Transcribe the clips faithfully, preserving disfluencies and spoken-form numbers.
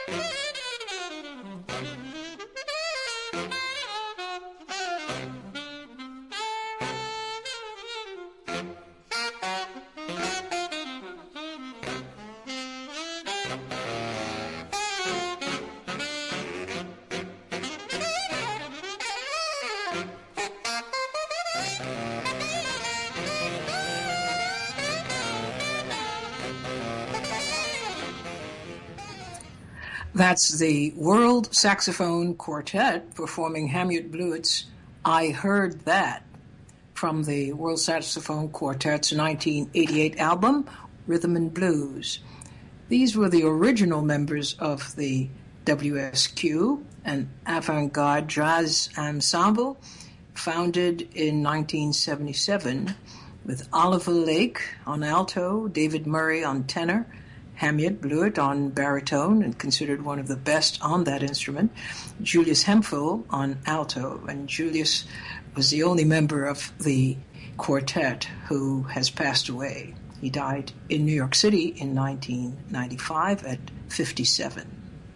That's the World Saxophone Quartet performing Hamut Blewett's I Heard That from the World Saxophone Quartet's nineteen eighty-eight album, Rhythm and Blues. These were the original members of the W S Q, an avant-garde jazz ensemble founded in nineteen seventy-seven with Oliver Lake on alto, David Murray on tenor, Hamut Blewett on baritone and considered one of the best on that instrument, Julius Hemphill on alto, and Julius was the only member of the quartet who has passed away. He died in New York City in nineteen ninety-five at fifty-seven.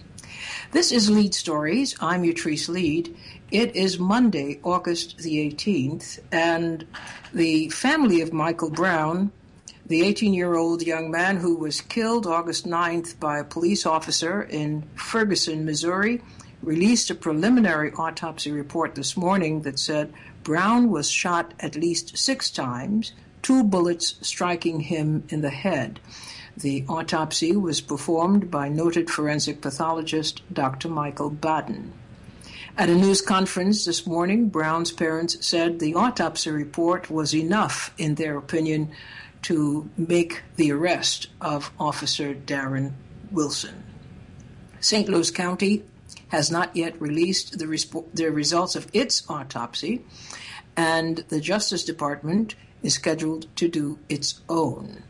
This is Lead Stories. I'm Utrice Lead. It is Monday, August the eighteenth, and the family of Michael Brown, the eighteen-year-old young man who was killed August ninth by a police officer in Ferguson, Missouri, released a preliminary autopsy report this morning that said Brown was shot at least six times, two bullets striking him in the head. The autopsy was performed by noted forensic pathologist Doctor Michael Baden. At a news conference this morning, Brown's parents said the autopsy report was enough, in their opinion, to make the arrest of Officer Darren Wilson. Saint Louis County has not yet released the, resp- the results of its autopsy, and the Justice Department is scheduled to do its own.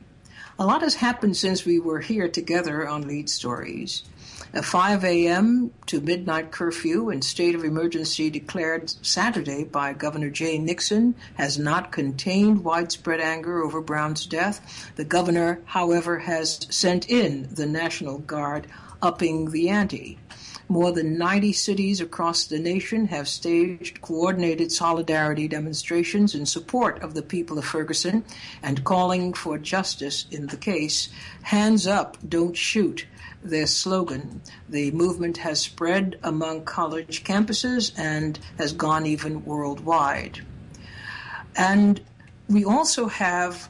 A lot has happened since we were here together on Lead Stories. A five a.m. to midnight curfew and state of emergency declared Saturday by Governor Jay Nixon has not contained widespread anger over Brown's death. The governor, however, has sent in the National Guard, upping the ante. More than ninety cities across the nation have staged coordinated solidarity demonstrations in support of the people of Ferguson and calling for justice in the case. Hands up, don't shoot, their slogan. The movement has spread among college campuses and has gone even worldwide. And we also have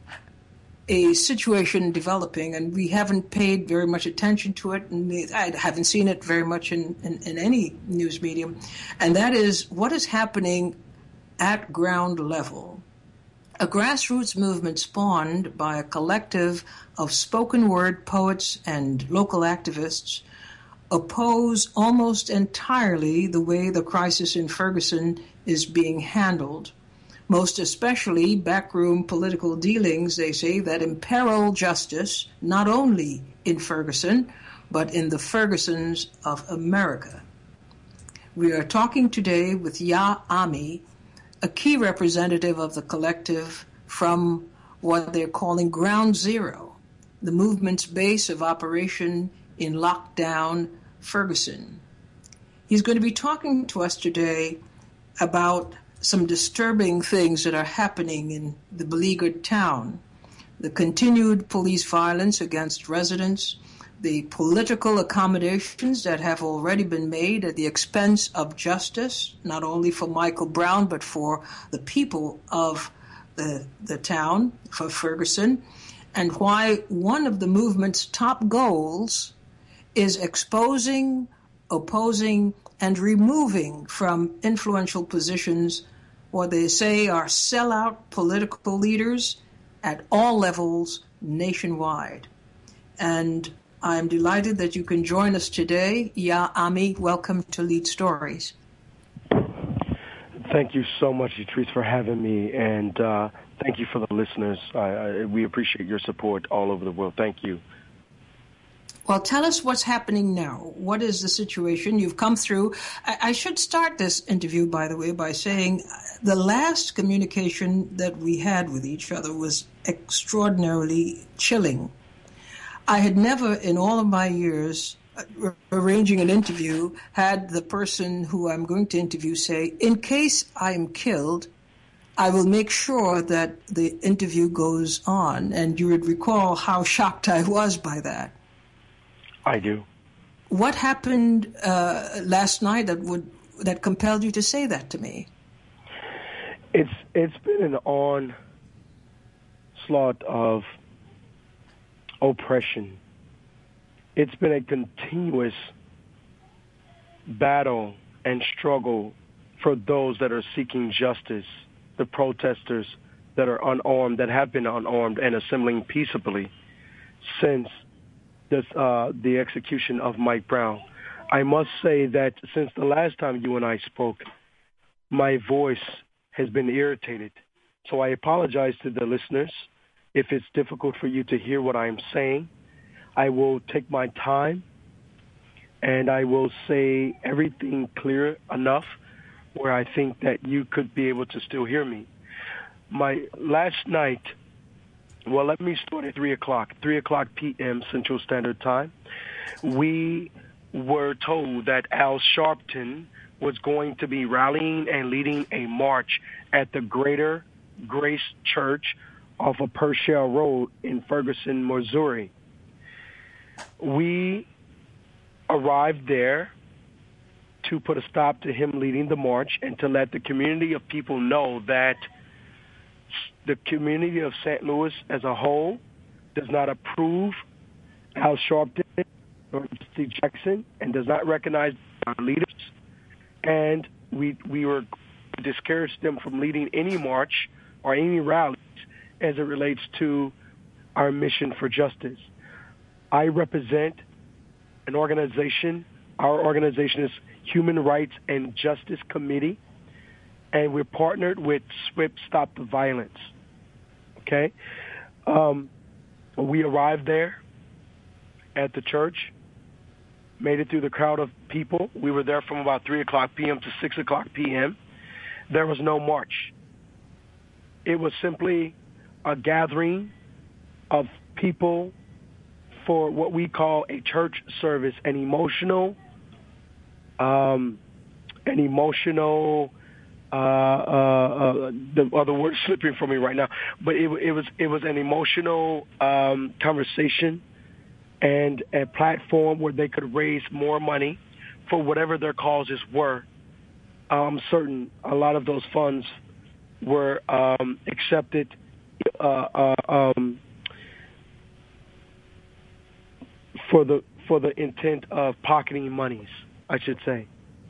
a situation developing, and we haven't paid very much attention to it, and I haven't seen it very much in, in, in any news medium, and that is what is happening at ground level. A grassroots movement spawned by a collective of spoken word poets and local activists oppose almost entirely the way the crisis in Ferguson is being handled. Most especially backroom political dealings, they say, that imperil justice not only in Ferguson, but in the Fergusons of America. We are talking today with Ya Ami, a key representative of the collective from what they're calling Ground Zero, the movement's base of operation in lockdown Ferguson. He's going to be talking to us today about some disturbing things that are happening in the beleaguered town, the continued police violence against residents, the political accommodations that have already been made at the expense of justice, not only for Michael Brown, but for the people of the, the town, for Ferguson, and why one of the movement's top goals is exposing, opposing, and removing from influential positions what they say are sellout political leaders at all levels nationwide. And I'm delighted that you can join us today. Ya Ami, welcome to Lead Stories. Thank you so much, Utrice, for having me, and uh, thank you for the listeners. I, I, we appreciate your support all over the world. Thank you. Well, tell us what's happening now. What is the situation you've come through? I, I should start this interview, by the way, by saying the last communication that we had with each other was extraordinarily chilling. I had never in all of my years arranging an interview, had the person who I'm going to interview say, in case I'm killed, I will make sure that the interview goes on. And you would recall how shocked I was by that. I do. What happened uh, last night that would that compelled you to say that to me? It's it's been an onslaught of oppression. It's been a continuous battle and struggle for those that are seeking justice, the protesters that are unarmed, that have been unarmed and assembling peaceably since this, uh, the execution of Mike Brown. I must say that since the last time you and I spoke, my voice has been irritated. So I apologize to the listeners if it's difficult for you to hear what I'm saying. I will take my time, and I will say everything clear enough where I think that you could be able to still hear me. My last night, well, let me start at three o'clock, three o'clock p.m. Central Standard Time. We were told that Al Sharpton was going to be rallying and leading a march at the Greater Grace Church off of Purcell Road in Ferguson, Missouri. We arrived there to put a stop to him leading the march and to let the community of people know that the community of Saint Louis as a whole does not approve Al Sharpton or Jesse Jackson and does not recognize our leaders. And we we were to discourage them from leading any march or any rallies as it relates to our mission for justice. I represent an organization. Our organization is Human Rights and Justice Committee, and we're partnered with SWIP Stop the Violence. Okay? Um, we arrived there at the church, made it through the crowd of people. We were there from about three o'clock p.m. to six o'clock p.m. There was no march. It was simply a gathering of people for what we call a church service, an emotional, um, an emotional, uh, uh, uh, the other word slipping from me right now, but it, it was it was an emotional um, conversation and a platform where they could raise more money for whatever their causes were. I'm certain a lot of those funds were um, accepted uh, uh, um, for the for the intent of pocketing monies, I should say.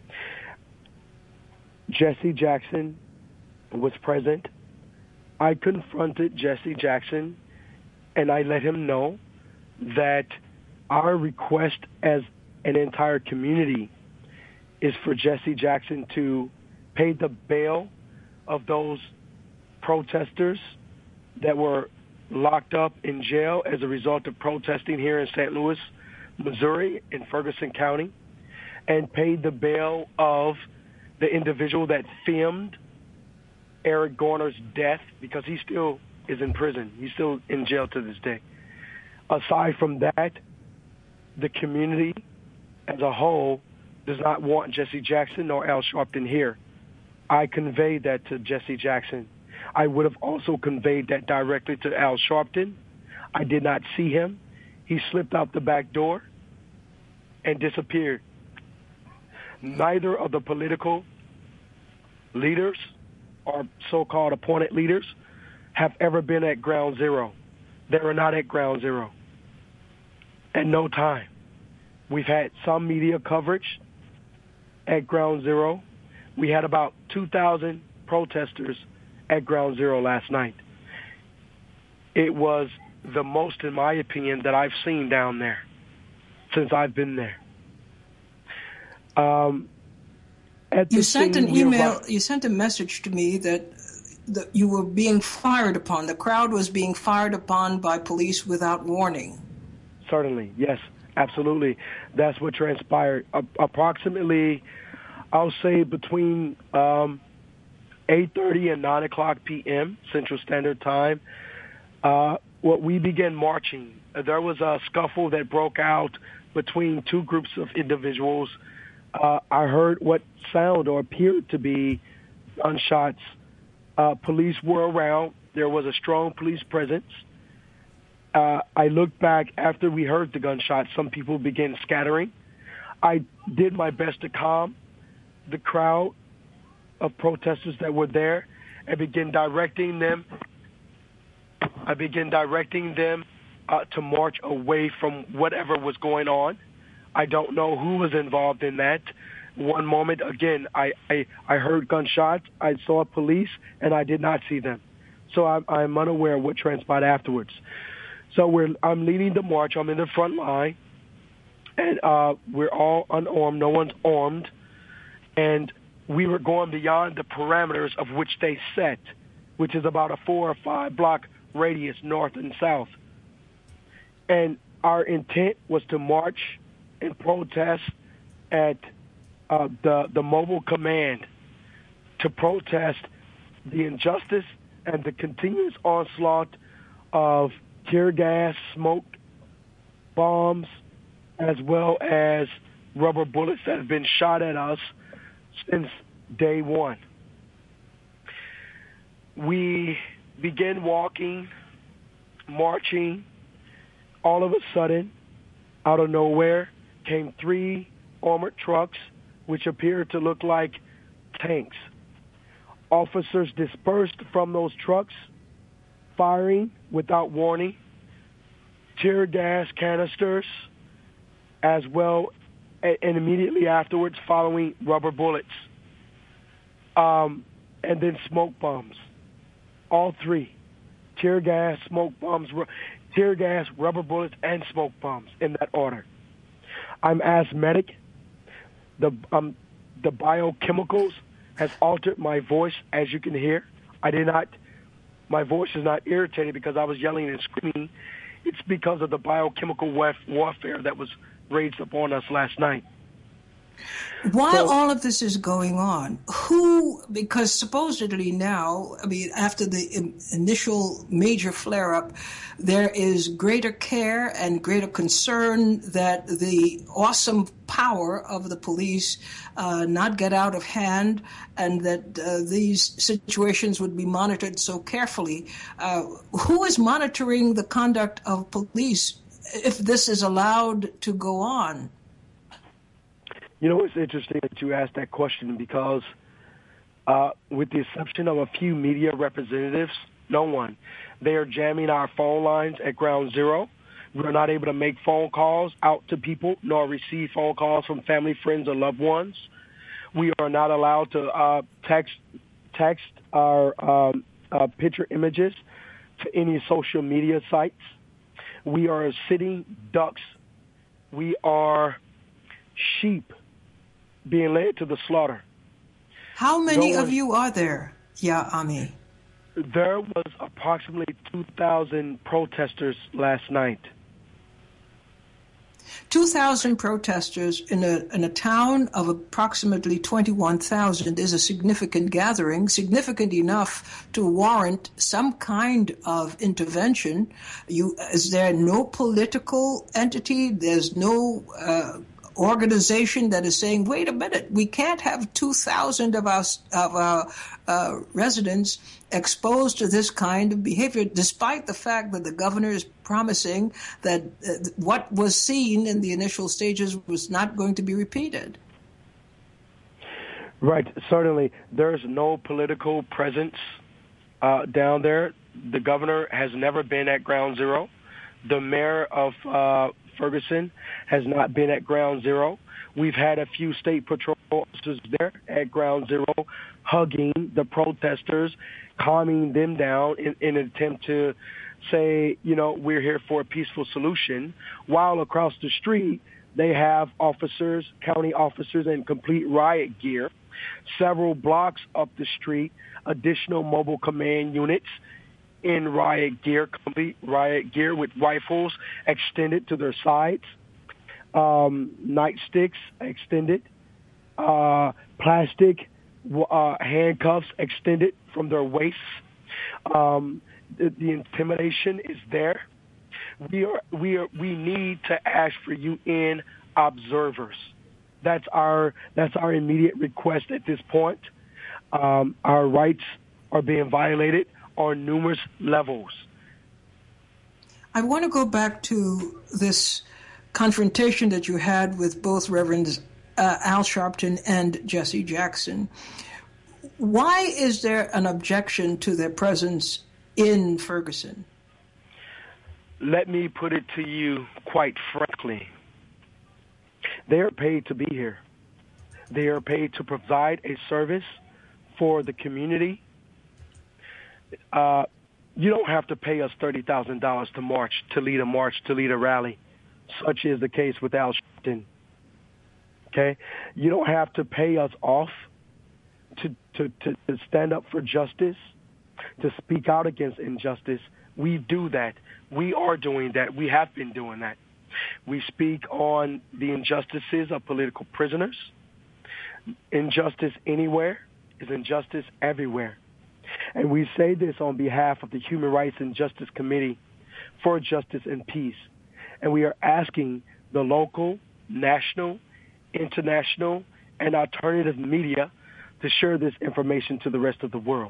Jesse Jackson was present. I confronted Jesse Jackson, and I let him know that our request as an entire community is for Jesse Jackson to pay the bail of those protesters that were locked up in jail as a result of protesting here in Saint Louis, Missouri, in Ferguson County, and paid the bail of the individual that filmed Eric Garner's death, because he still is in prison. He's still in jail to this day. Aside from that, the community as a whole does not want Jesse Jackson nor Al Sharpton here. I conveyed that to Jesse Jackson. I would have also conveyed that directly to Al Sharpton. I did not see him. He slipped out the back door and disappeared. Neither of the political leaders or so-called appointed leaders have ever been at ground zero. They were not at ground zero. At no time. We've had some media coverage at ground zero. We had about two thousand protesters at ground zero last night. It was the most, in my opinion, that I've seen down there since I've been there. Um, at you sent an email, arrived, you sent a message to me that, that you were being fired upon. The crowd was being fired upon by police without warning. Certainly, yes, absolutely. That's what transpired. A- approximately, I'll say between um, eight thirty and nine o'clock p.m. Central Standard Time, uh, what we began marching. There was a scuffle that broke out between two groups of individuals. Uh, I heard what sound or appeared to be gunshots. Uh, police were around. There was a strong police presence. Uh, I looked back after we heard the gunshots. Some people began scattering. I did my best to calm the crowd of protesters that were there and began directing them. I began directing them uh, to march away from whatever was going on. I don't know who was involved in that. One moment, again, I, I, I heard gunshots, I saw police, and I did not see them. So I'm, I'm unaware of what transpired afterwards. So we're, I'm leading the march. I'm in the front line, and uh, we're all unarmed. No one's armed. And we were going beyond the parameters of which they set, which is about a four or five block radius north and south. And our intent was to march and protest at uh, the, the mobile command, to protest the injustice and the continuous onslaught of tear gas, smoke, bombs, as well as rubber bullets that have been shot at us since day one. We began walking, marching. All of a sudden, out of nowhere, came three armored trucks, which appeared to look like tanks. Officers dispersed from those trucks, firing without warning, tear gas canisters, as well, and immediately afterwards following rubber bullets, um, and then smoke bombs. All three, tear gas, smoke bombs, ru- tear gas, rubber bullets, and smoke bombs in that order. I'm asthmatic. The um, the biochemicals has altered my voice, as you can hear. I did not. My voice is not irritated because I was yelling and screaming. It's because of the biochemical warfare that was raged upon us last night. While so, all of this is going on, who, because supposedly now, I mean, after the in, initial major flare-up, there is greater care and greater concern that the awesome power of the police uh, not get out of hand, and that uh, these situations would be monitored so carefully. Uh, who is monitoring the conduct of police if this is allowed to go on? You know, it's interesting that you asked that question because uh, with the exception of a few media representatives, no one. They are jamming our phone lines at Ground Zero. We're not able to make phone calls out to people nor receive phone calls from family, friends, or loved ones. We are not allowed to uh, text text our um, uh, picture images to any social media sites. We are sitting ducks. We are sheep being led to the slaughter. How many no one, of you are there, Ya Ami? There was approximately two thousand protesters last night. two thousand protesters in a in a town of approximately twenty-one thousand is a significant gathering, significant enough to warrant some kind of intervention. You, is there no political entity? There's no uh, organization that is saying, wait a minute, we can't have two thousand of our, of our uh, residents exposed to this kind of behavior, despite the fact that the governor is promising that uh, what was seen in the initial stages was not going to be repeated. Right, certainly. There's no political presence uh, down there. The governor has never been at Ground Zero. The mayor of uh, Ferguson has not been at Ground Zero. We've had a few state patrol officers there at Ground Zero hugging the protesters, calming them down in, in an attempt to say, you know, we're here for a peaceful solution, while across the street they have officers, county officers in complete riot gear. Several blocks up the street, additional mobile command units in riot gear, complete riot gear with rifles extended to their sides, um, nightsticks extended, uh, plastic uh, handcuffs extended from their waists. Um, the, the intimidation is there. We are we are we need to ask for U N observers. That's our that's our immediate request at this point. Um, our rights are being violated on numerous levels. I want to go back to this confrontation that you had with both Reverends uh, Al Sharpton and Jesse Jackson. Why is there an objection to their presence in Ferguson? Let me put it to you quite frankly. They are paid to be here. They are paid to provide a service for the community. Uh, you don't have to pay us thirty thousand dollars to march, to lead a march, to lead a rally. Such is the case with Al Sharpton. Okay? You don't have to pay us off to, to, to, to stand up for justice, to speak out against injustice. We do that. We are doing that. We have been doing that. We speak on the injustices of political prisoners. Injustice anywhere is injustice everywhere. And we say this on behalf of the Human Rights and Justice Committee for Justice and Peace. And we are asking the local, national, international, and alternative media to share this information to the rest of the world.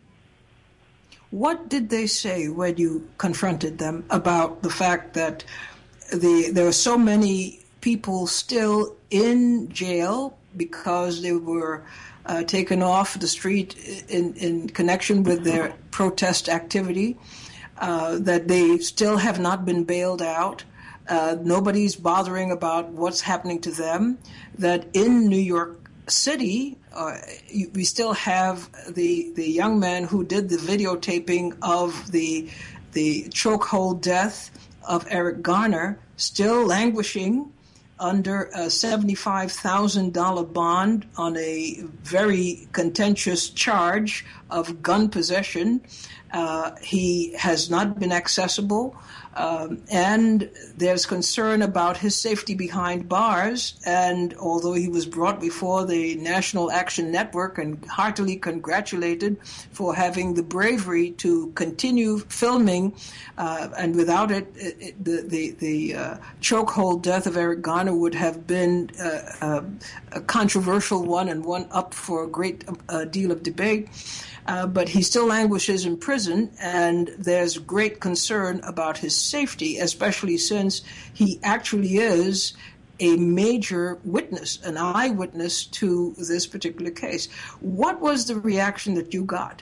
What did they say when you confronted them about the fact that the there were so many people still in jail because they were uh, taken off the street in, in connection with their protest activity, uh, that they still have not been bailed out, uh, nobody's bothering about what's happening to them, that in New York City, uh, we still have the the young man who did the videotaping of the the chokehold death of Eric Garner still languishing under a seventy-five thousand dollars bond on a very contentious charge of gun possession. Uh, he has not been accessible, um, and there's concern about his safety behind bars. And although he was brought before the National Action Network and heartily congratulated for having the bravery to continue filming, uh, and without it, it, it the the, the uh, chokehold death of Eric Garner would have been uh, uh, a controversial one and one up for a great uh, deal of debate. Uh, but he still languishes in prison, and there's great concern about his safety, especially since he actually is a major witness, an eyewitness to this particular case. What was the reaction that you got?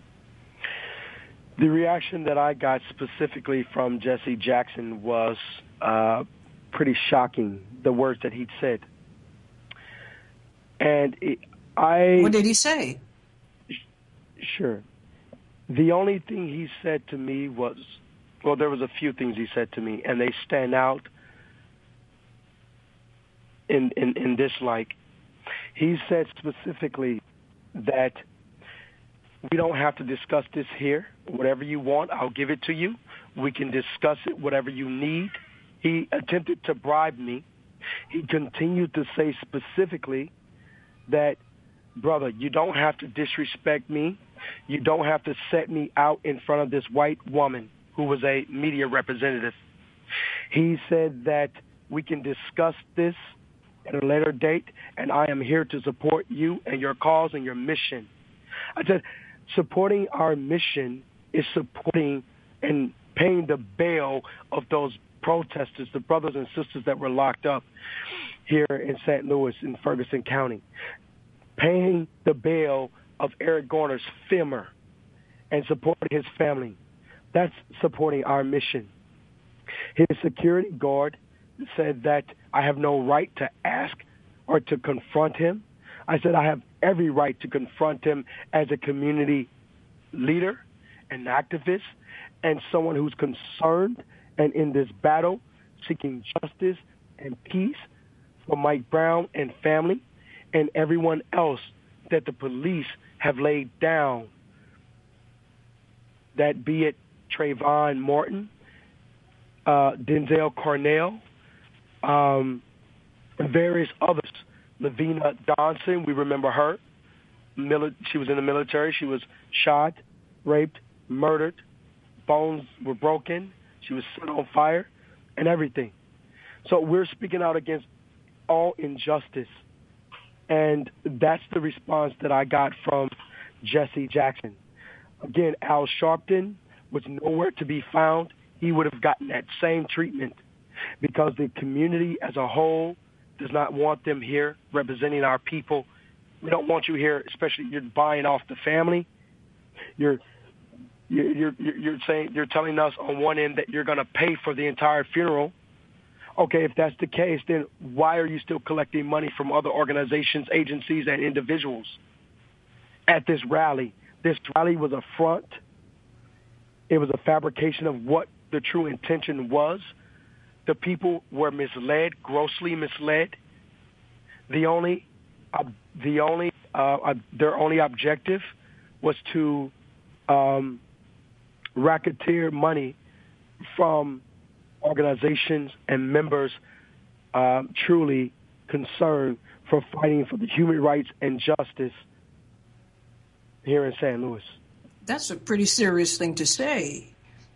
The reaction that I got specifically from Jesse Jackson was uh, pretty shocking, the words that he'd said. And it, I... What did he say? Sure. The only thing he said to me was, well, there was a few things he said to me, and they stand out in, in, in this like. He said specifically that we don't have to discuss this here. Whatever you want, I'll give it to you. We can discuss it, whatever you need. He attempted to bribe me. He continued to say specifically that, brother, you don't have to disrespect me. You don't have to set me out in front of this white woman who was a media representative. He said that we can discuss this at a later date, and I am here to support you and your cause and your mission. I said, supporting our mission is supporting and paying the bail of those protesters, the brothers and sisters that were locked up here in Saint Louis in Ferguson County. Paying the bail of Eric Garner's femur and supporting his family. That's supporting our mission. His security guard said that I have no right to ask or to confront him. I said I have every right to confront him as a community leader, an activist, and someone who's concerned and in this battle seeking justice and peace for Mike Brown and family and everyone else that the police have laid down, that be it Trayvon Martin, uh, Denzel Cornell, um, and various others. Lavina Johnson, we remember her. Mili- she was in the military. She was shot, raped, murdered. Bones were broken. She was set on fire and everything. So we're speaking out against all injustice. And that's the response that I got from Jesse Jackson. Again, Al Sharpton was nowhere to be found. He would have gotten that same treatment because the community as a whole does not want them here representing our people. We don't want you here, especially you're buying off the family. You're you're you're, you're saying you're telling us on one end that you're going to pay for the entire funeral. Okay, if that's the case, then why are you still collecting money from other organizations, agencies, and individuals at this rally? This rally was a front. It was a fabrication of what the true intention was. The people were misled, grossly misled. The only, uh, the only, uh, uh, their only objective was to um, racketeer money from organizations and members uh, truly concerned for fighting for the human rights and justice here in Saint Louis. That's a pretty serious thing to say.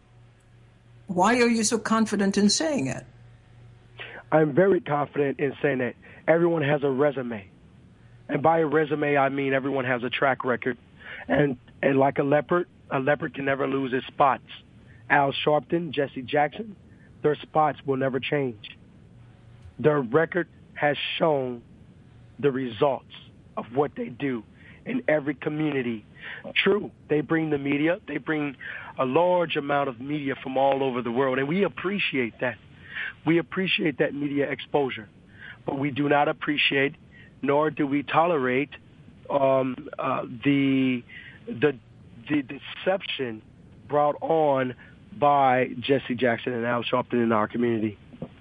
Why are you so confident in saying it? I'm very confident in saying that everyone has a resume. And by a resume, I mean everyone has a track record. And, and like a leopard, a leopard can never lose its spots. Al Sharpton, Jesse Jackson, their spots will never change. Their record has shown the results of what they do in every community. True, they bring the media. They bring a large amount of media from all over the world, and we appreciate that. We appreciate that media exposure. But we do not appreciate, nor do we tolerate um, uh, the, the, the deception brought on by Jesse Jackson and Al Sharpton in our community.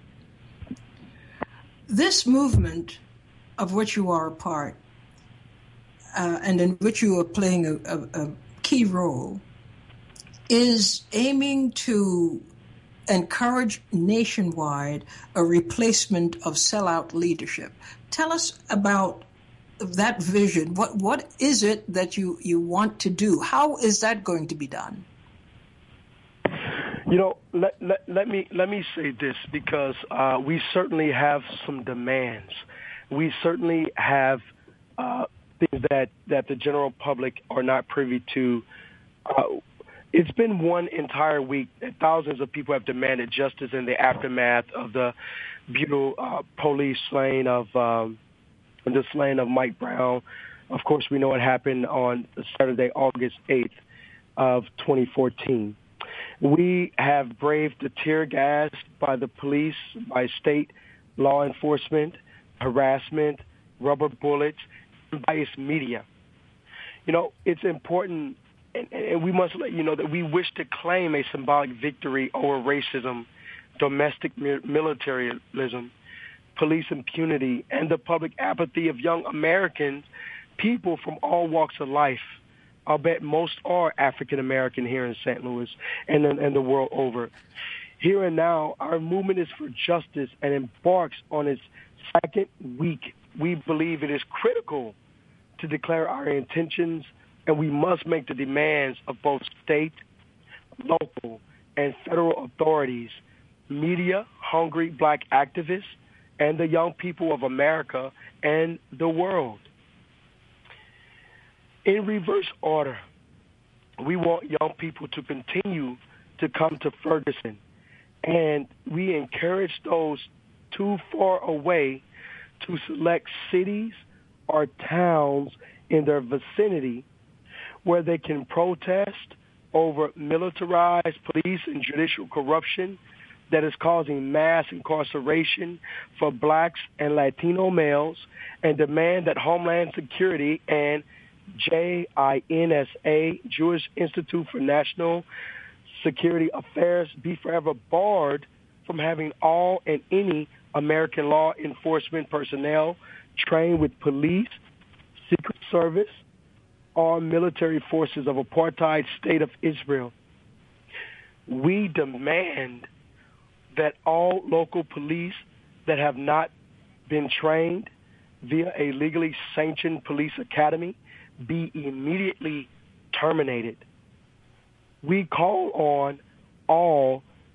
This movement of which you are a part, uh, and in which you are playing a, a, a key role, is aiming to encourage nationwide a replacement of sellout leadership. Tell us about that vision. What what is it that you, you want to do? How is that going to be done? You know, let, let, let me let me say this, because uh, we certainly have some demands. We certainly have uh, things that, that the general public are not privy to. Uh, it's been one entire week that thousands of people have demanded justice in the aftermath of the brutal uh, police slaying of um, the slaying of Mike Brown. Of course, we know what happened on Saturday, August eighth of twenty fourteen. We have braved the tear gas by the police, by state law enforcement, harassment, rubber bullets, and by its media. You know, it's important, and, and we must let you know that we wish to claim a symbolic victory over racism, domestic militarism, police impunity, and the public apathy of young Americans, people from all walks of life. I'll bet most are African-American here in Saint Louis and, and the world over. Here and now, our movement is for justice and embarks on its second week. We believe it is critical to declare our intentions, and we must make the demands of both state, local, and federal authorities, media, hungry black activists, and the young people of America and the world. In reverse order, we want young people to continue to come to Ferguson, and we encourage those too far away to select cities or towns in their vicinity where they can protest over militarized police and judicial corruption that is causing mass incarceration for blacks and Latino males, and demand that Homeland Security and J I N S A, Jewish Institute for National Security Affairs, be forever barred from having all and any American law enforcement personnel trained with police, Secret Service, or military forces of apartheid state of Israel. We demand that all local police that have not been trained via a legally sanctioned police academy be immediately terminated. We call on all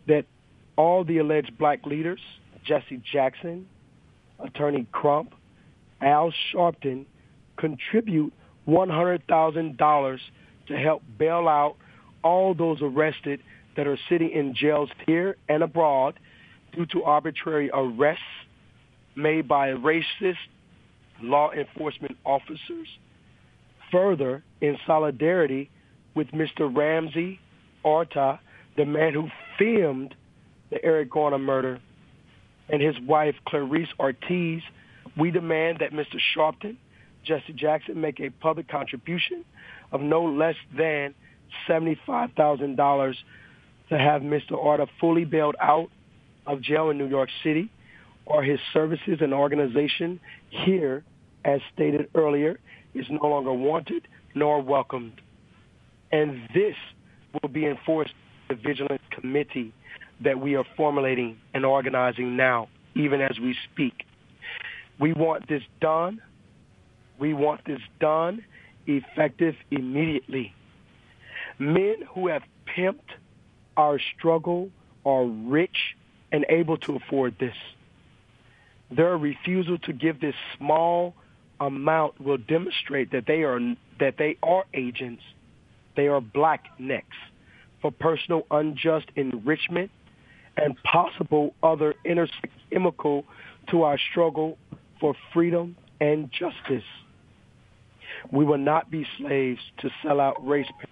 that all the alleged black leaders, Jesse Jackson, Attorney Crump, Al Sharpton, contribute one hundred thousand dollars to help bail out all those arrested that are sitting in jails here and abroad due to arbitrary arrests made by racist law enforcement officers. Further, in solidarity with Mister Ramsey Orta, the man who filmed the Eric Garner murder, and his wife Clarice Ortiz, we demand that Mister Sharpton, Jesse Jackson, make a public contribution of no less than seventy-five thousand dollars to have Mister Orta fully bailed out of jail in New York City, or his services and organization here, as stated earlier, is no longer wanted nor welcomed. And this will be enforced by the Vigilance Committee that we are formulating and organizing now, even as we speak. We want this done. We want this done effective immediately. Men who have pimped our struggle are rich and able to afford this. Their refusal to give this small amount will demonstrate that they are that they are agents. They are blacknecks for personal unjust enrichment and possible other inimical to our struggle for freedom and justice. We will not be slaves to sell out race pimps.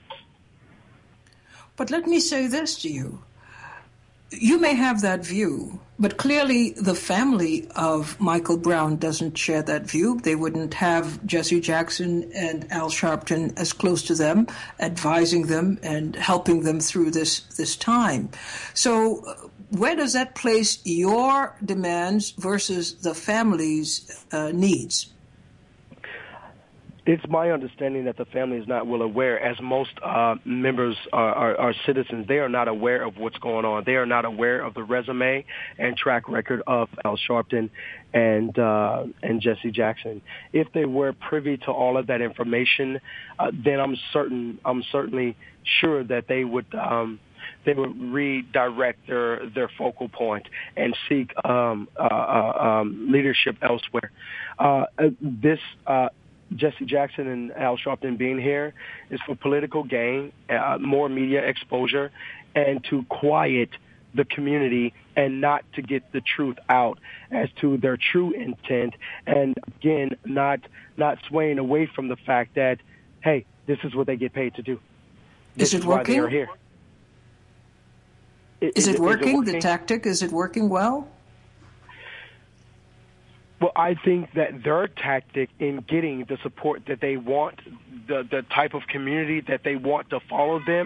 But let me say this to you. You may have that view, but clearly the family of Michael Brown doesn't share that view. They wouldn't have Jesse Jackson and Al Sharpton as close to them, advising them and helping them through this, this time. So uh, where does that place your demands versus the family's uh, needs? It's my understanding that the family is not well aware, as most uh, members are, are, are citizens. They are not aware of what's going on. They are not aware of the resume and track record of Al Sharpton and uh, and Jesse Jackson. If they were privy to all of that information, uh, then I'm certain, I'm certainly sure that they would um, they would redirect their their focal point and seek um, uh, uh, um, leadership elsewhere. Uh, this. Uh, Jesse Jackson and Al Sharpton being here is for political gain, uh, more media exposure, and to quiet the community and not to get the truth out as to their true intent. And again, not not swaying away from the fact that, hey, this is what they get paid to do. This is it is working? Why they are here. Is, is, it, working? is it working? The tactic, is it working well? Well, I think that their tactic in getting the support that they want, the, the type of community that they want to follow them,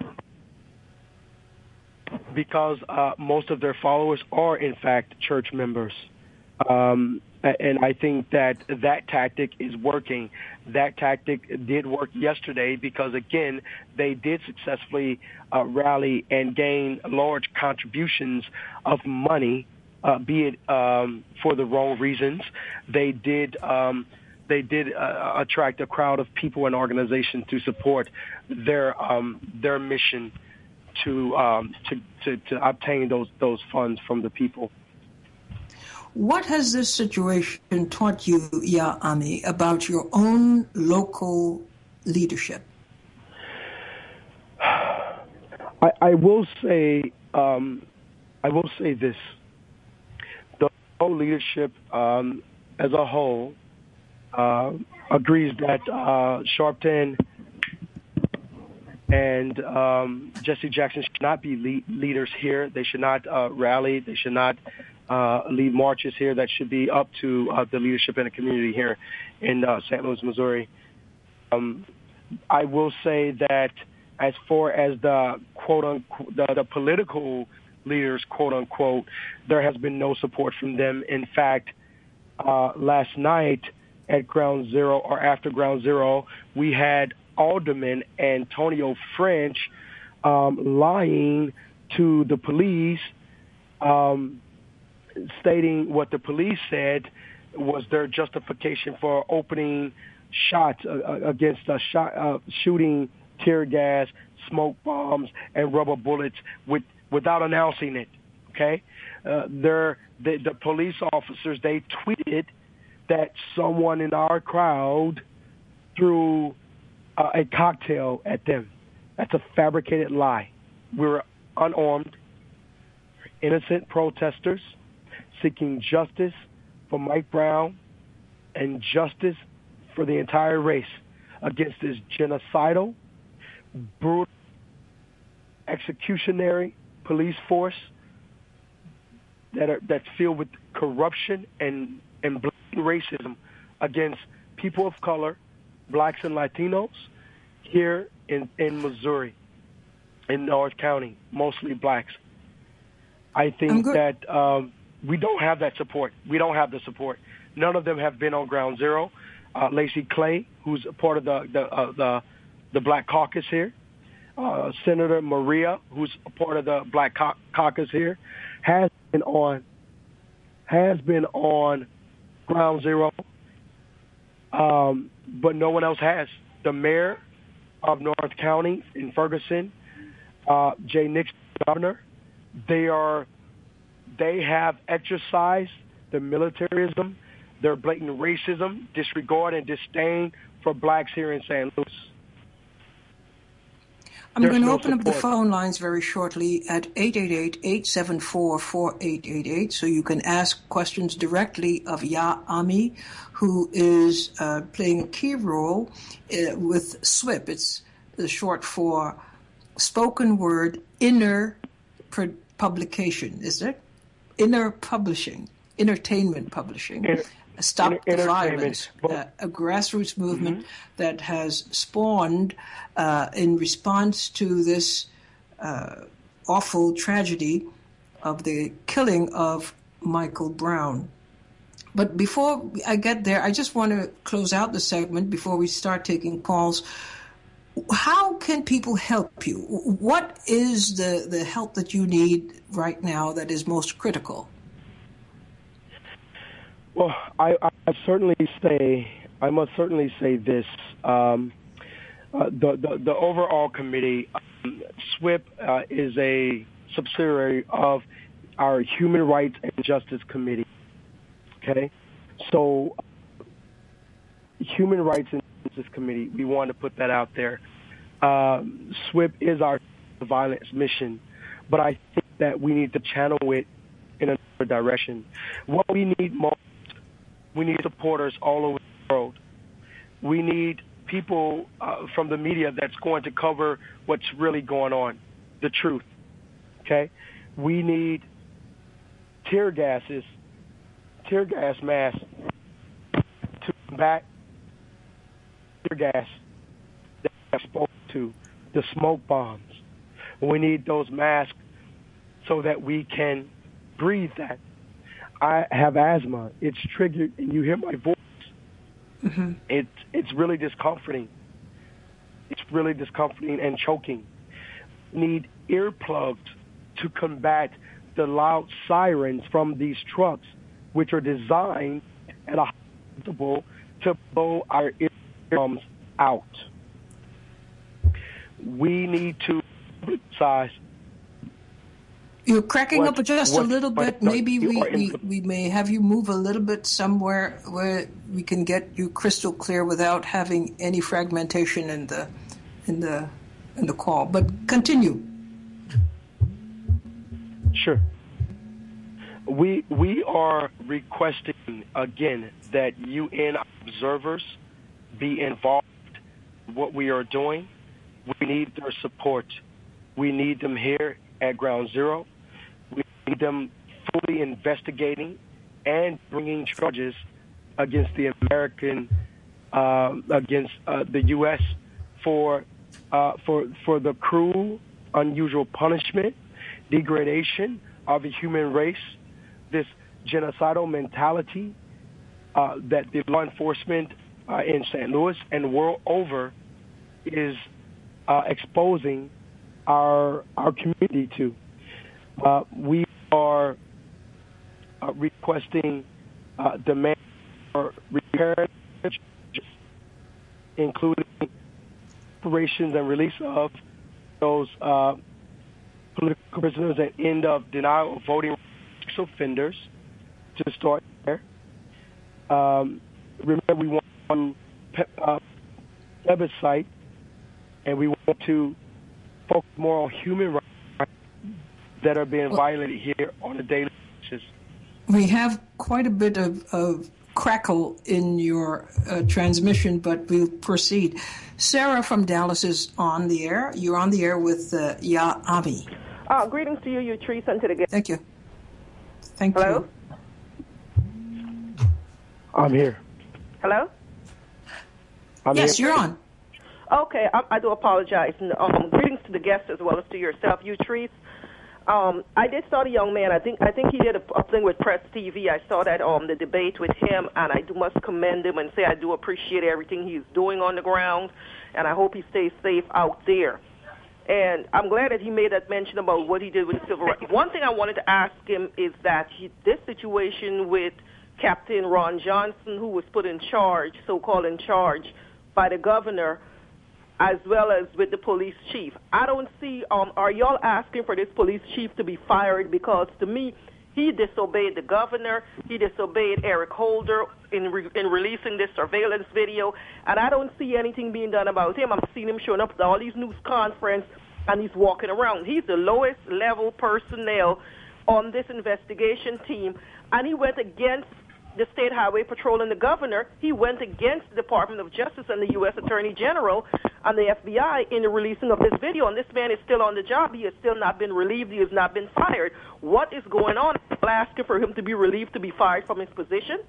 because uh, most of their followers are, in fact, church members. Um, and I think that that tactic is working. That tactic did work yesterday because, again, they did successfully uh, rally and gain large contributions of money. Uh, be it um, for the wrong reasons, they did um, they did uh, attract a crowd of people and organizations to support their um, their mission to, um, to to to obtain those those funds from the people. What has this situation taught you, Ya Ami, about your own local leadership? I, I will say um, I will say this. Leadership um, as a whole uh, agrees that uh, Sharpton and um, Jesse Jackson should not be lead- leaders here. They should not uh, rally. They should not uh, lead marches here. That should be up to uh, the leadership in the community here in uh, Saint Louis, Missouri. Um, I will say that as far as the quote unquote the, the political leaders, quote unquote, there has been no support from them. In fact, uh, last night at Ground Zero or after Ground Zero, we had Alderman Antonio French um, lying to the police, um, stating what the police said was their justification for opening shots uh, against a shot, uh, shooting tear gas, smoke bombs, and rubber bullets with without announcing it. Okay, uh, they're, the, the police officers, they tweeted that someone in our crowd threw uh, a cocktail at them. That's a fabricated lie. We were unarmed, innocent protesters seeking justice for Mike Brown and justice for the entire race against this genocidal, brutal, executionary police force that are that's filled with corruption and, and blatant racism against people of color, blacks and Latinos here in, in Missouri, in North County, mostly blacks. I think that um, we don't have that support. We don't have the support. None of them have been on ground zero. Uh, Lacey Clay, who's a part of the the uh, the, the Black Caucus here, uh, Senator Maria, who's a part of the Black Cau- Caucus here, has been on has been on ground zero, um, but no one else has. The mayor of North County in Ferguson, uh, Jay Nixon, governor, they are they have exercised the militarism, their blatant racism, disregard, and disdain for blacks here in Saint Louis. I'm There's going to no open support. up the phone lines very shortly at eight eight eight, eight seven four, four eight eight eight, so you can ask questions directly of Ya Ami, who is uh, playing a key role uh, with S W I P. It's the short for Spoken Word Inner Publication, is it? Inner Publishing, Entertainment Publishing. Inter- Stop Inter- the Violence, uh, a grassroots movement mm-hmm. that has spawned uh, in response to this uh, awful tragedy of the killing of Michael Brown. But before I get there, I just want to close out the segment before we start taking calls. How can people help you? What is the, the help that you need right now that is most critical? Well, I, I certainly say, I must certainly say this. Um, uh, the, the, the overall committee, um, S W I P, uh, is a subsidiary of our Human Rights and Justice Committee. Okay? So, Human Rights and Justice Committee, we want to put that out there. Um, S W I P is our violence mission, but I think that we need to channel it in another direction. What we need most, we need supporters all over the world. We need people uh, from the media that's going to cover what's really going on, the truth. Okay? We need tear gases, tear gas masks to combat tear gas that I spoke to, the smoke bombs. We need those masks so that we can breathe that. I have asthma. It's triggered, and you hear my voice. Mm-hmm. It's it's really discomforting. It's really discomforting and choking. Need earplugs to combat the loud sirens from these trucks, which are designed at a high decibel to blow our eardrums out. We need to size. You're cracking what, up just what, a little bit. Maybe we, we, we may have you move a little bit somewhere where we can get you crystal clear without having any fragmentation in the in the in the call. But continue. Sure. We we are requesting again that U N observers be involved in what we are doing. We need their support. We need them here at Ground Zero. We need them fully investigating and bringing charges against the American, uh, against uh, the U S for uh, for for the cruel, unusual punishment, degradation of the human race, this genocidal mentality uh, that the law enforcement uh, in Saint Louis and world over is uh, exposing our our community to. Uh, we are uh, requesting uh, demand for repair, including operations and release of those uh, political prisoners and end of denial of voting rights offenders to start there. Um, remember, we want to uh, plebiscite, and we want to focus more on human rights that are being violated here on a daily basis. We have quite a bit of, of crackle in your uh, transmission, but we'll proceed. Sarah from Dallas is on the air. You're on the air with uh, Ya Ami. Uh, greetings to you, Utrice, and to the guest. Thank you. Thank Hello? you. I'm here. Hello? I'm yes, here. you're on. Okay, I, I do apologize. Um, greetings to the guest as well as to yourself, Utrice. Um, I did saw the young man. I think I think he did a, a thing with Press T V. I saw that um the debate with him, and I do must commend him and say I do appreciate everything he's doing on the ground, and I hope he stays safe out there. And I'm glad that he made that mention about what he did with civil rights. One thing I wanted to ask him is that he, this situation with Captain Ron Johnson, who was put in charge, so-called in charge, by the governor, as well as with the police chief. I don't see, um, are y'all asking for this police chief to be fired? Because to me, he disobeyed the governor, he disobeyed Eric Holder in re- in releasing this surveillance video, and I don't see anything being done about him. I'm seeing him showing up at all these news conferences, and he's walking around. He's the lowest level personnel on this investigation team, and he went against the State Highway Patrol and the governor. He went against the Department of Justice and the U S Attorney General and the F B I in the releasing of this video. And this man is still on the job. He has still not been relieved. He has not been fired. What is going on? People asking for him to be relieved, to be fired from his position?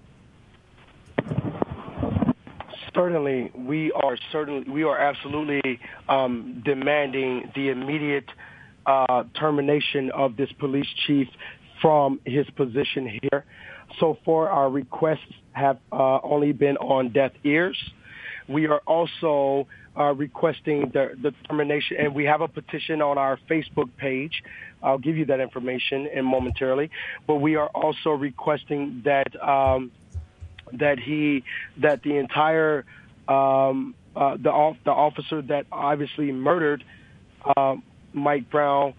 Certainly, we are certainly we are absolutely um, demanding the immediate uh, termination of this police chief from his position here. So far, our requests have uh, only been on deaf ears. We are also uh, requesting the, the termination, and we have a petition on our Facebook page. I'll give you that information in momentarily. But we are also requesting that um, that he that the entire um, uh, the the officer that obviously murdered uh, Mike Brown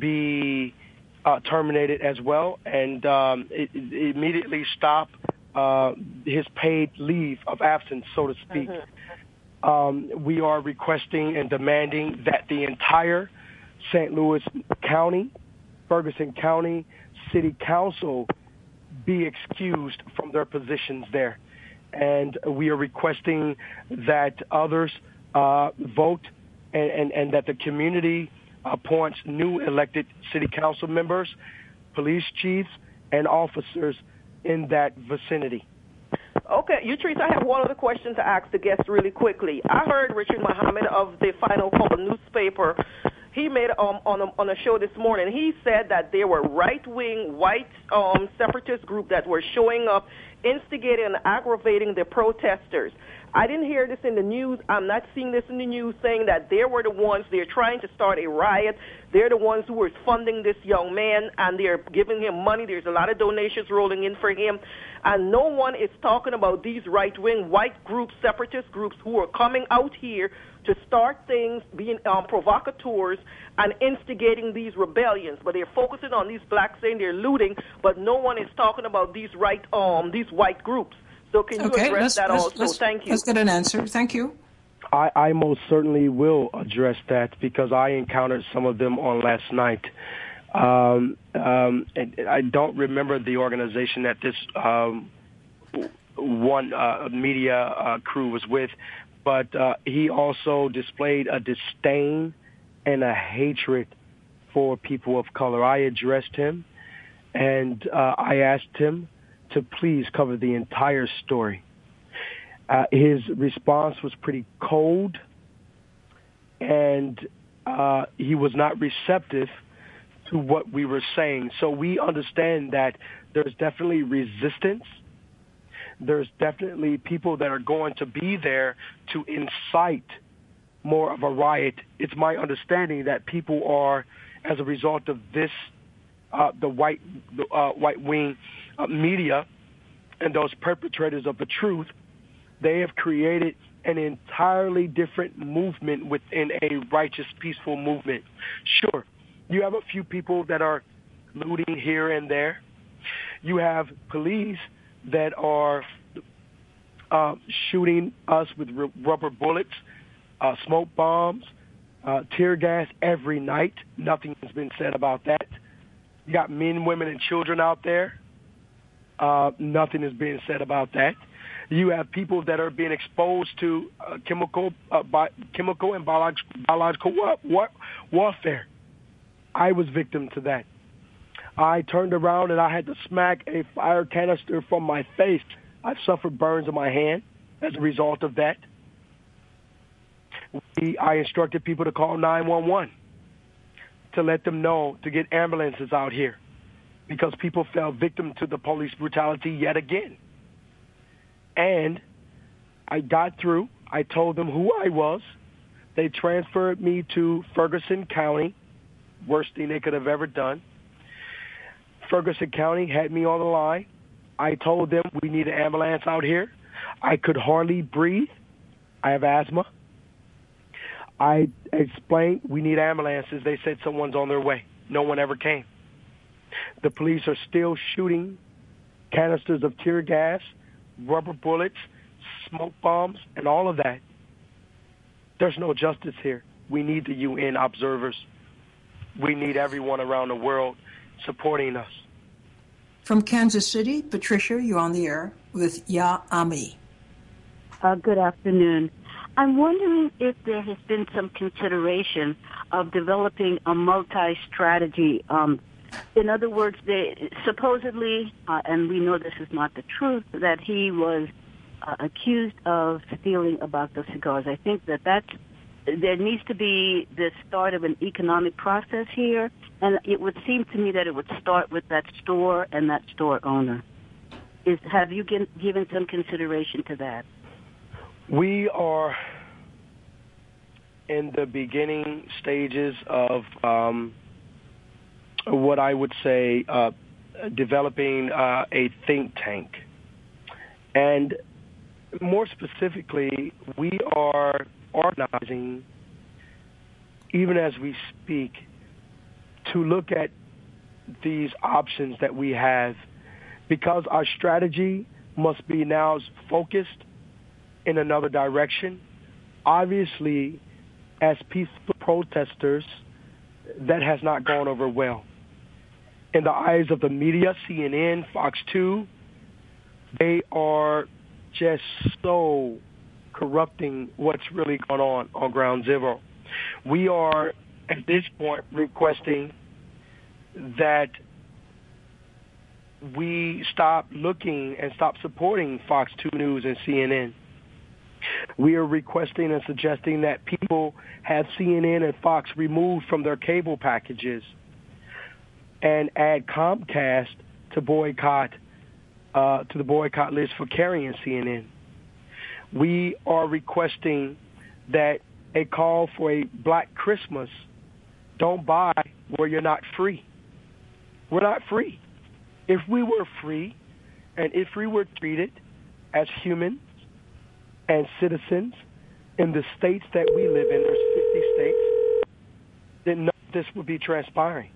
be Uh, terminated as well, and um, it, it immediately stop uh, his paid leave of absence, so to speak. Mm-hmm. Um, we are requesting and demanding that the entire Saint Louis County, Ferguson County City Council be excused from their positions there. And we are requesting that others uh, vote and, and, and that the community appoints new elected city council members, police chiefs, and officers in that vicinity. Okay, Utrice, I have one other question to ask the guest really quickly. I heard Richard Muhammad of the Final Call newspaper. He made um, on a, on a show this morning. He said that there were right-wing white um, separatist groups that were showing up, instigating and aggravating the protesters. I didn't hear this in the news. I'm not seeing this in the news saying that they were the ones, they're trying to start a riot. They're the ones who were funding this young man, and they're giving him money. There's a lot of donations rolling in for him. And no one is talking about these right-wing white groups, separatist groups, who are coming out here to start things, being um, provocateurs and instigating these rebellions. But they're focusing on these blacks saying they're looting, but no one is talking about these right, um, these white groups. So can you okay, address let's, that let's, also? Let's, Thank you. Let's get an answer. Thank you. I, I most certainly will address that because I encountered some of them on last night. Um, um, and I don't remember the organization that this um, one uh, media uh, crew was with, but uh, he also displayed a disdain and a hatred for people of color. I addressed him, and uh, I asked him to please cover the entire story. Uh, his response was pretty cold, and uh, he was not receptive to what we were saying. So we understand that there's definitely resistance. There's definitely people that are going to be there to incite more of a riot. It's my understanding that people are, as a result of this, uh, the white the, uh, white wing uh, media and those perpetrators of the truth, they have created an entirely different movement within a righteous, peaceful movement. Sure, You have a few people that are looting here and there. You have police that are uh, shooting us with r- rubber bullets, uh, smoke bombs, uh, tear gas every night. Nothing has been said about that. You got men, women, and children out there. Uh, nothing is being said about that. You have people that are being exposed to uh, chemical, uh, bi- chemical and biolog- biological war- war- warfare. I was victim to that. I turned around and I had to smack a fire canister from my face. I've suffered burns in my hand as a result of that. We, I instructed people to call nine one one to let them know to get ambulances out here because people fell victim to the police brutality yet again. And I got through. I told them who I was. They transferred me to Ferguson County, worst thing they could have ever done. Ferguson County had me on the line. I told them we need an ambulance out here. I could hardly breathe. I have asthma. I explained we need ambulances. They said someone's on their way. No one ever came. The police are still shooting canisters of tear gas, rubber bullets, smoke bombs, and all of that. There's no justice here. We need the U N observers. We need everyone around the world supporting us. From Kansas City, Patricia, you're on the air with Ya Ami. Uh, good afternoon. I'm wondering if there has been some consideration of developing a multi-strategy. Um, in other words, they, supposedly, uh, and we know this is not the truth, that he was uh, accused of stealing about the cigars. I think that that's, there needs to be the start of an economic process here, and it would seem to me that it would start with that store and that store owner. Is, have you given, given some consideration to that? We are in the beginning stages of um, what I would say uh, developing uh, a think tank. And more specifically, we are organizing, even as we speak, to look at these options that we have, because our strategy must be now focused in another direction. Obviously, as peaceful protesters, that has not gone over well. In the eyes of the media, C N N, Fox two, they are just so corrupting what's really going on on Ground Zero. We are, at this point, requesting that we stop looking and stop supporting Fox two News and C N N. We are requesting and suggesting that people have C N N and Fox removed from their cable packages and add Comcast to boycott uh, to the boycott list for carrying C N N. We are requesting that a call for a Black Christmas. Don't buy where you're not free. We're not free. If we were free, and if we were treated as humans and citizens in the states that we live in, there's fifty states, then none of this would be transpiring.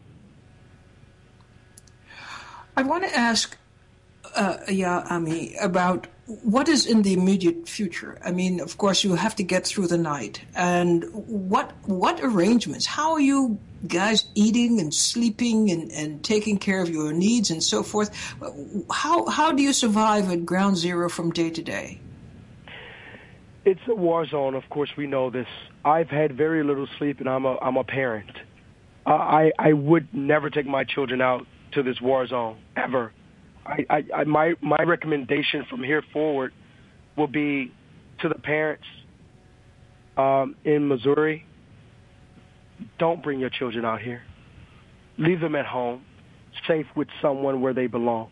I want to ask uh, Ya Ami about what is in the immediate future. I mean, of course, you have to get through the night. And what what arrangements? How are you guys eating and sleeping and, and taking care of your needs and so forth? How how do you survive at Ground Zero from day to day? It's a war zone. Of course, we know this. I've had very little sleep, and I'm a I'm a parent. Uh, I I would never take my children out to this war zone ever. I, I, I my my recommendation from here forward will be to the parents um, in Missouri. Don't bring your children out here. Leave them at home, safe with someone where they belong.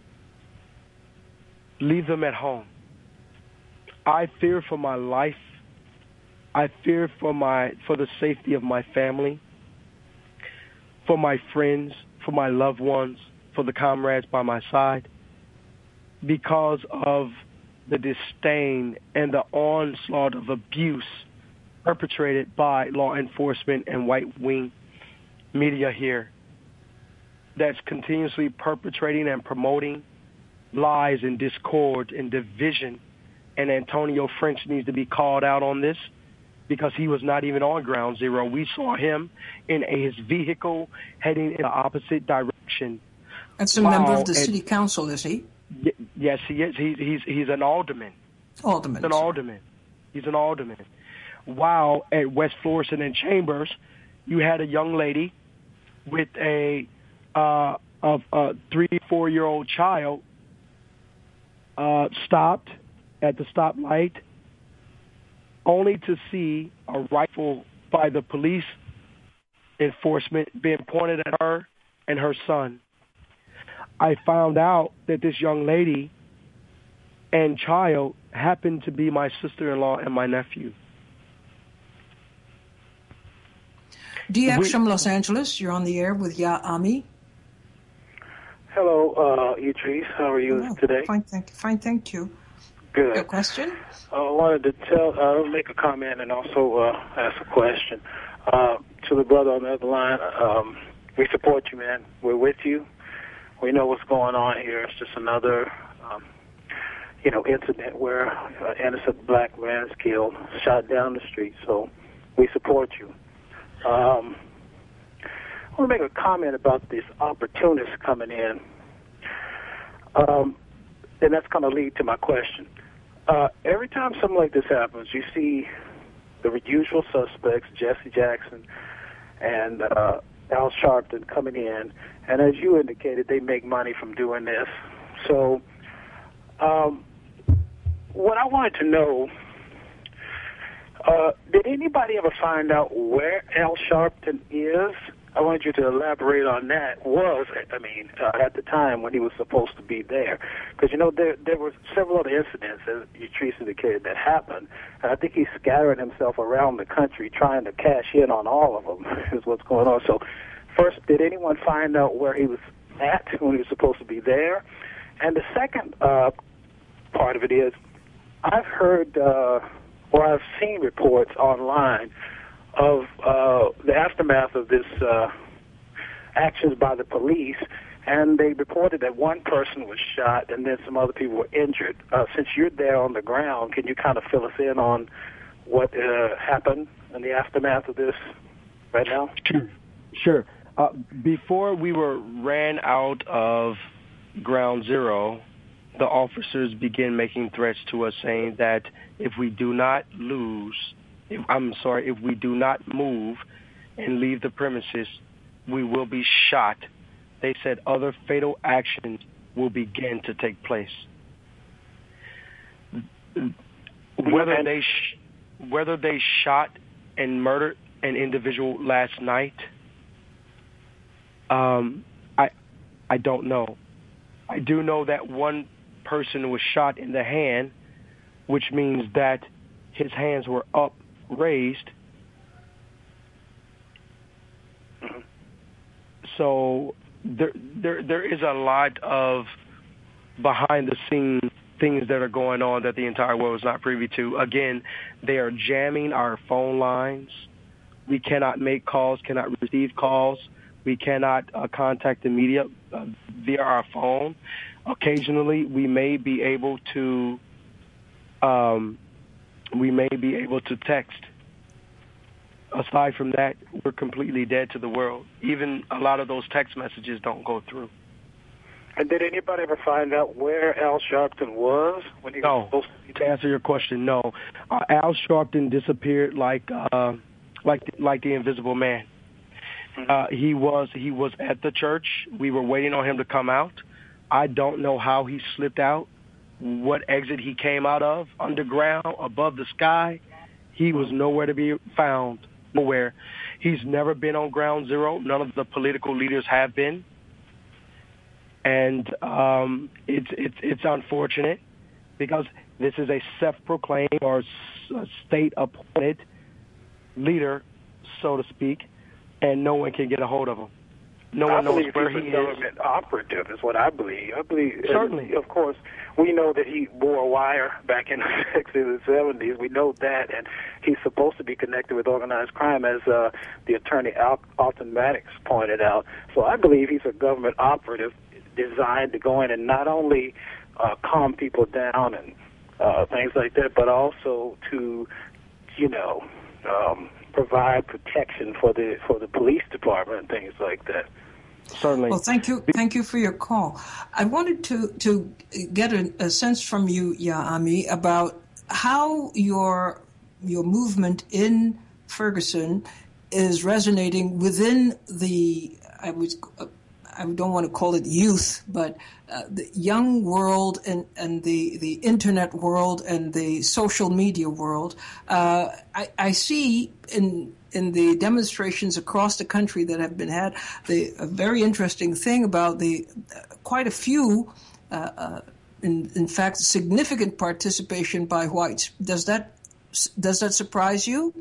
Leave them at home. I fear for my life. I fear for my for the safety of my family, for my friends, for my loved ones, for the comrades by my side, because of the disdain and the onslaught of abuse perpetrated by law enforcement and white-wing media here that's continuously perpetrating and promoting lies and discord and division. And Antonio French needs to be called out on this because he was not even on Ground Zero. We saw him in a, his vehicle heading in the opposite direction. That's a wow. member of the and, city council, is he? Y- yes, he is. He, he's he's an alderman. Alderman. He's an alderman. He's an alderman. While at West Florissant and Chambers, you had a young lady with a uh, of a three, four-year-old child uh, stopped at the stoplight, only to see a rifle by the police enforcement being pointed at her and her son. I found out that this young lady and child happened to be my sister-in-law and my nephew. D X we, from Los Angeles, you're on the air with Ya Ami. Hello, uh, Idris. How are you Hello. today? Fine, thank you. Fine, thank you. Good. Your question? Uh, I wanted to tell, uh, make a comment and also uh, ask a question. Uh, to the brother on the other line, um, we support you, man. We're with you. We know what's going on here. It's just another, um, you know, incident where an innocent black man is killed, shot down the street. So we support you. Um, I want to make a comment about this opportunist coming in. Um, and that's going to lead to my question. Uh, every time something like this happens, you see the usual suspects, Jesse Jackson and uh, Al Sharpton, coming in. And as you indicated, they make money from doing this. So um, what I wanted to know, uh, did anybody ever find out where Al Sharpton is? I wanted you to elaborate on that. Was, I mean, uh, at the time when he was supposed to be there. Because, you know, there there were several other incidents, as Idris indicated, that happened. And I think he's scattering himself around the country trying to cash in on all of them is what's going on. So, first, did anyone find out where he was at when he was supposed to be there? And the second uh, part of it is, I've heard uh, or I've seen reports online of uh, the aftermath of this uh, actions by the police, and they reported that one person was shot and then some other people were injured. Uh, since you're there on the ground, can you kind of fill us in on what uh, happened in the aftermath of this right now? Sure. Sure. Uh, before we were ran out of Ground Zero, the officers began making threats to us saying that if we do not lose If, I'm sorry, if we do not move and leave the premises, we will be shot. They said other fatal actions will begin to take place. Whether they sh- whether they shot and murdered an individual last night, um, I I don't know. I do know that one person was shot in the hand, which means that his hands were up, raised. So there, there, there is a lot of behind the scenes things that are going on that the entire world is not privy to. Again, they are jamming our phone lines. We cannot make calls, cannot receive calls. We cannot uh, contact the media uh, via our phone. Occasionally, we may be able to. Um, we may be able to text. Aside from that, we're completely dead to the world. Even a lot of those text messages don't go through. And did anybody ever find out where Al Sharpton was when he no. was supposed to? To answer your question, no. Uh, Al Sharpton disappeared like uh, like the, like the Invisible Man. Mm-hmm. Uh, he was he was at the church. We were waiting on him to come out. I don't know how he slipped out, what exit he came out of, underground, above the sky. He was nowhere to be found, nowhere. He's never been on Ground Zero. None of the political leaders have been. And um, it's, it's, it's unfortunate because this is a self-proclaimed or state-appointed leader, so to speak, and no one can get a hold of him. No one I knows believe where he's he a government is. operative is what I believe. I believe Certainly. Of course, we know that he wore a wire back in the sixties and seventies. We know that, and he's supposed to be connected with organized crime, as uh, the attorney Al- Alton Maddox pointed out. So I believe he's a government operative designed to go in and not only uh, calm people down and uh, things like that, but also to, you know, um, provide protection for the for the police department and things like that. Certainly. Well, thank you, thank you for your call. I wanted to to get a, a sense from you, Ya'Ami, about how your your movement in Ferguson is resonating within the I was I don't want to call it youth, but uh, the young world and, and the, the internet world and the social media world. Uh, I, I see in in the demonstrations across the country that have been had, the a very interesting thing about the uh, quite a few, uh, uh, in, in fact, significant participation by whites. Does that does that surprise you?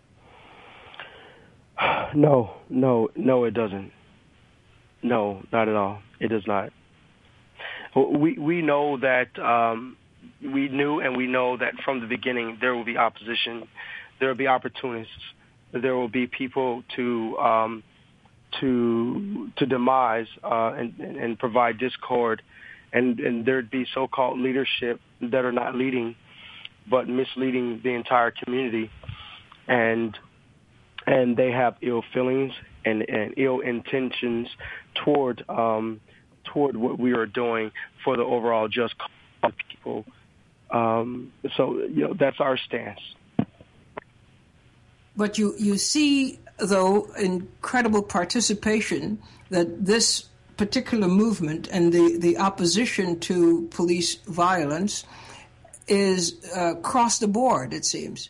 No, no, no, it doesn't. No, not at all. It does not. We we know that um, we knew and we know that from the beginning there will be opposition, there will be opportunists, there will be people to um, to to demise uh, and, and provide discord, and, and there'd be so-called leadership that are not leading, but misleading the entire community, and and they have ill feelings and, and ill intentions toward um, toward what we are doing for the overall just cause of people. Um, so, you know, that's our stance. But you, you see, though, incredible participation that this particular movement and the, the opposition to police violence is uh, across the board, it seems.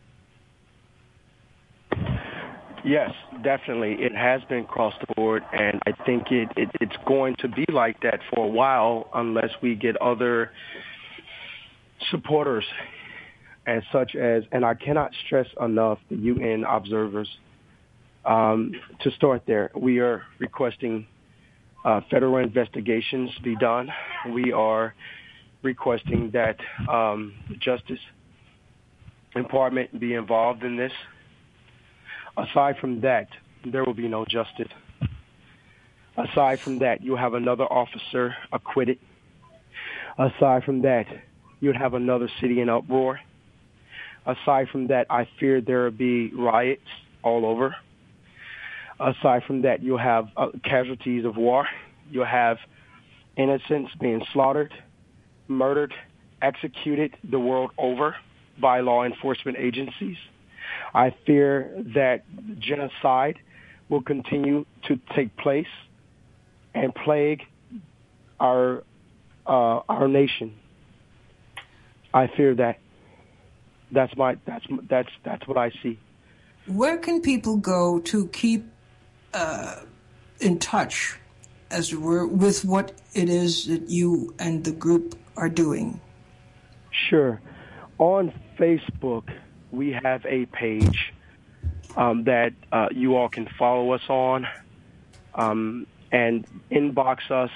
Yes, definitely. It has been across the board, and I think it, it it's going to be like that for a while unless we get other supporters, as such as, and I cannot stress enough, the U N observers. Um, to start there, we are requesting uh, federal investigations be done. We are requesting that um, the Justice Department be involved in this. Aside from that, there will be no justice. Aside from that, you'll have another officer acquitted. Aside from that, you'll have another city in uproar. Aside from that, I fear there will be riots all over. Aside from that, you'll have uh, casualties of war. You'll have innocents being slaughtered, murdered, executed the world over by law enforcement agencies. I fear that genocide will continue to take place and plague our uh, our nation. I fear that. That's my that's that's that's what I see. Where can people go to keep uh, in touch, as it were, with what it is that you and the group are doing? Sure. On Facebook, we have a page um, that uh, you all can follow us on um, and inbox us.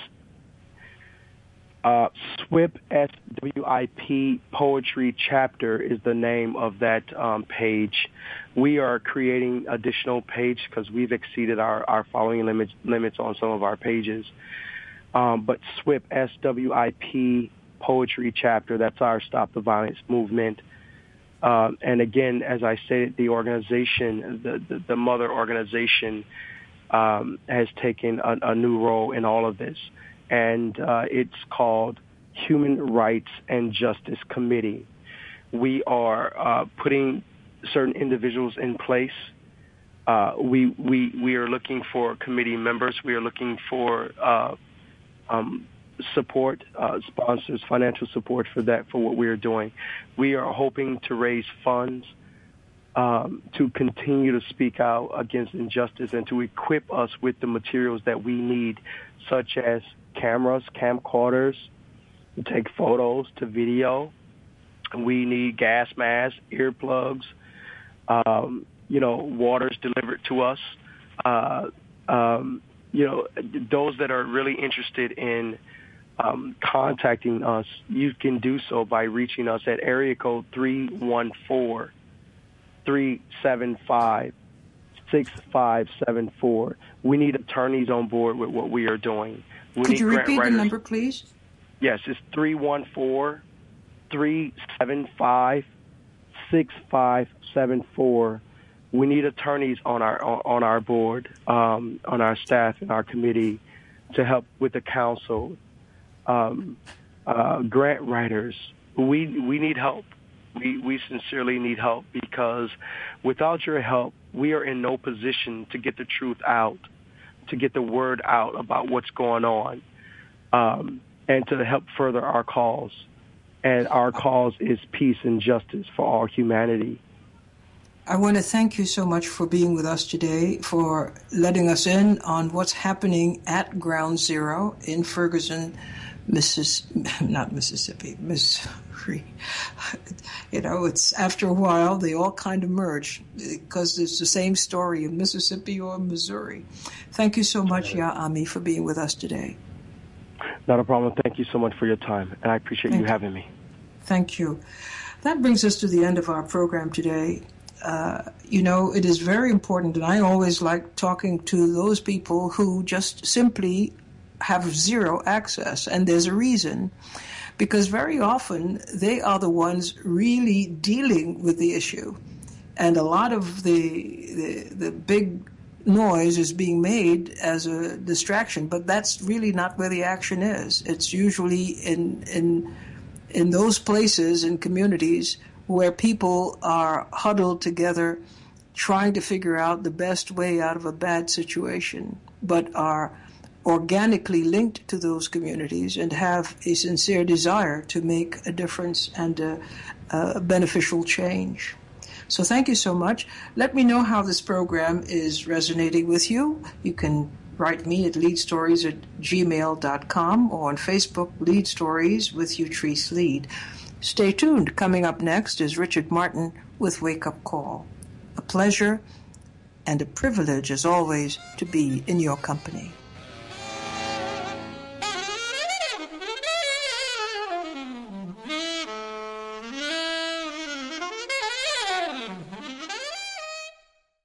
Uh, S W I P, S W I P Poetry Chapter is the name of that um, page. We are creating additional page because we've exceeded our, our following limits, limits on some of our pages. Um, but S W I P, S W I P Poetry Chapter, that's our Stop the Violence movement. Um, and again, as I stated, the organization, the, the, the mother organization, um, has taken a, a new role in all of this. And uh, it's called Human Rights and Justice Committee. We are uh, putting certain individuals in place. Uh, we, we, we are looking for committee members. We are looking for uh, um, support, uh, sponsors, financial support for that, for what we are doing. We are hoping to raise funds um, to continue to speak out against injustice and to equip us with the materials that we need, such as cameras, camcorders, to take photos, to video. We need gas masks, earplugs, um, you know, waters delivered to us, uh, um, you know, those that are really interested in um, contacting us, you can do so by reaching us at area code three one four, three seven five, six five seven four. We need attorneys on board with what we are doing. We Could need you grant repeat writers. the number, please? Yes, it's three one four, three seven five, six five seven four. We need attorneys on our on our board, um, on our staff and our committee to help with the council, um, uh, grant writers. We we need help. We we sincerely need help, because without your help, we are in no position to get the truth out, to get the word out about what's going on, um, and to help further our cause. And our cause is peace and justice for all humanity. I want to thank you so much for being with us today, for letting us in on what's happening at Ground Zero in Ferguson, Mississippi, not Mississippi, Missouri. You know, it's after a while they all kind of merge, because it's the same story in Mississippi or Missouri. Thank you so much, Ya Ami, for being with us today. Not a problem. Thank you so much for your time, and I appreciate Thank you having me. Thank you. That brings us to the end of our program today. Uh, you know, it is very important, and I always like talking to those people who just simply have zero access, and there's a reason, because very often they are the ones really dealing with the issue, and a lot of the the, the big noise is being made as a distraction, but that's really not where the action is. It's usually in in in those places in communities where people are huddled together trying to figure out the best way out of a bad situation, but are organically linked to those communities and have a sincere desire to make a difference and a, a beneficial change. So thank you so much. Let me know how this program is resonating with you. You can write me at leadstories at gmail dot com or on Facebook, Lead Stories with Utrice Lead. Stay tuned. Coming up next is Richard Martin with Wake Up Call. A pleasure and a privilege, as always, to be in your company.